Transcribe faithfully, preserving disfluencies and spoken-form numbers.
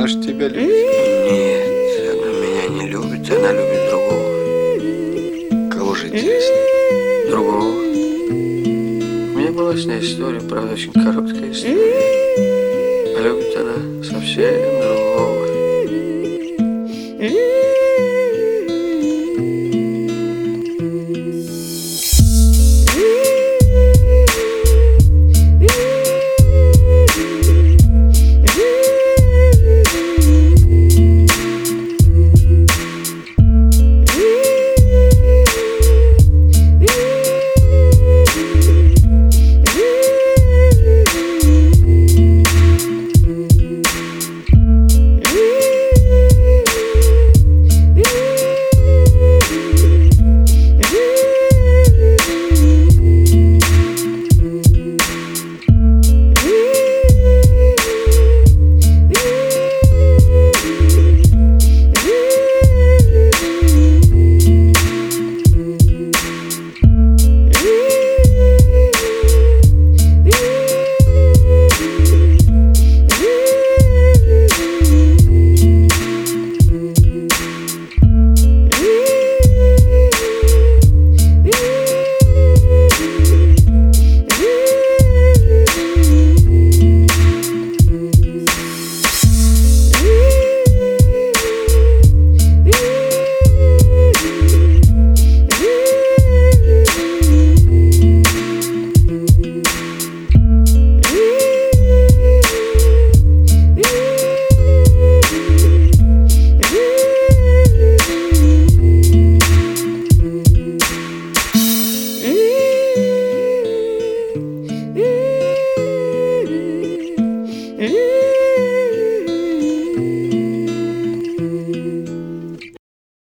Она же тебя любит. Нет, она меня не любит, она любит другого. Кого же, интересно? Другого. У меня была с ней история, правда, очень короткая история. А любит она совсем другого.